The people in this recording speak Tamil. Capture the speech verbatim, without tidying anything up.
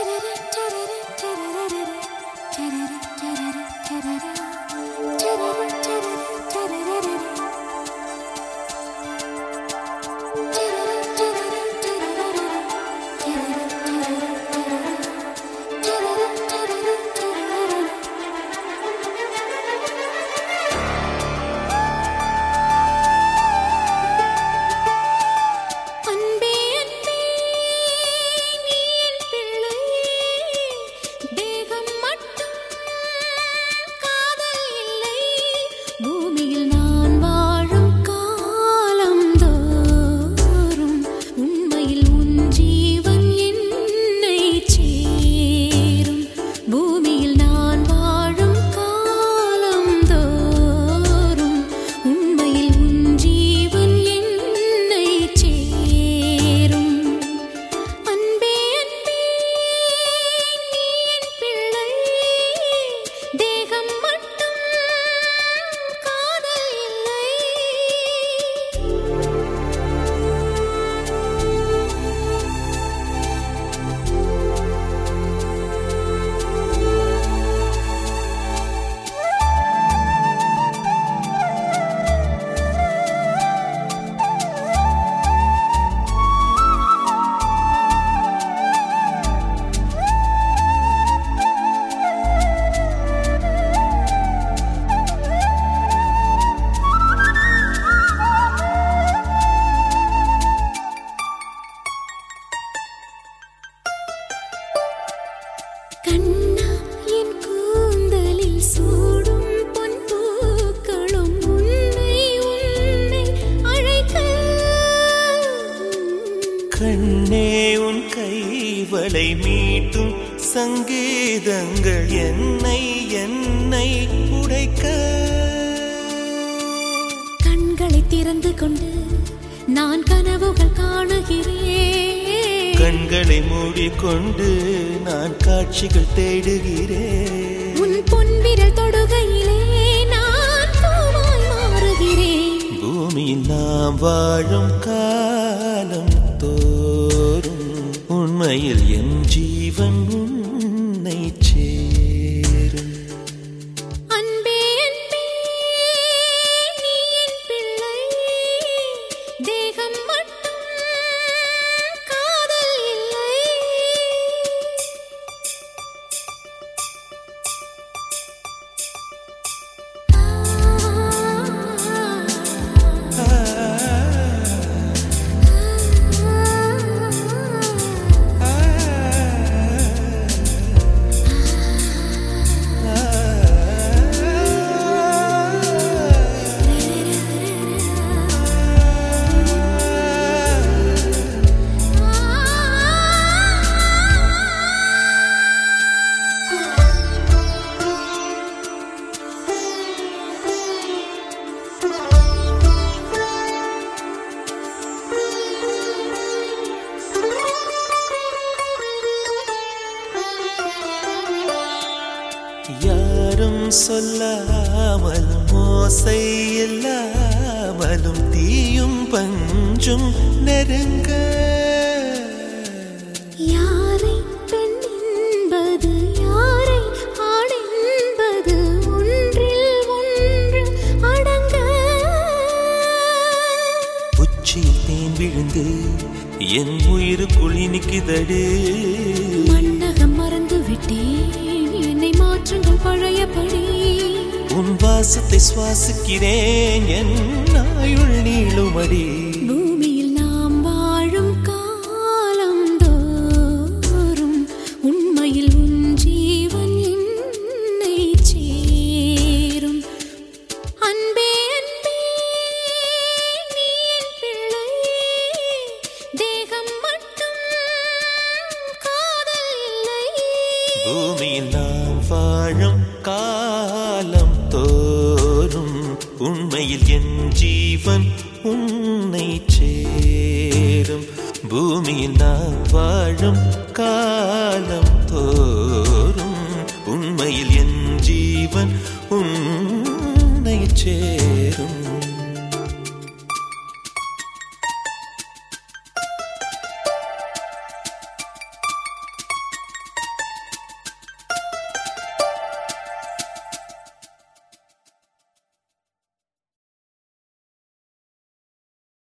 கண்ணே உன் கைவளை மீட்டும் சங்கீதங்கள் என்னை என்னை உடைக்க. கண்களை திறந்து கொண்டு நான் கனவுகள் காணுகிறேன். கண்களை மூடிக்கொண்டு நான் காட்சிகள் தேடுகிறேன். உன் பொன்விரல் தொடுகையிலே நான் பூவாய் மாறுகிறேன். பூமியில் நாம் வாழும் காலம் தோறும் உண்மையில் என் ஜீவன் உன்னை சேரும். அன்பே அன்பே நீ என் பிள்ளை, தேகம் மட்டும் காதல் இல்லை. யாரும் சொல்லாமலும் ஓசை இல்லாமலும் தீயும் பஞ்சும் நெருங்க. யாரை பெண் என்பது யாரை ஆண் என்பது ஒன்றில் ஒன்று அடங்க. உச்சியில் தேன் விழுந்து என் உயிருக்குள் இனிக்குதடு. மன்னகம் மறந்து விட்டேன், என்னை மாற்றுங்கள் பழையபடி. உன் வாசத்தை சுவாசிக்கிறேன், என் ஆயுள் நீளுமடி. பூமியில் நாம் வாழும் காலம் தோறும் உண்மையில் உன் ஜீவன் என்னை சேரும். அன்பே அன்பே நீ என் பிள்ளை, தேகம் மட்டும் காதல் இல்லை. பூமியில் நாம் வாழும் காலம் தோறும் உண்மையில் என் ஜீவன் உன்னை சேரும். பூமியில் நாம் வாழும் காலம்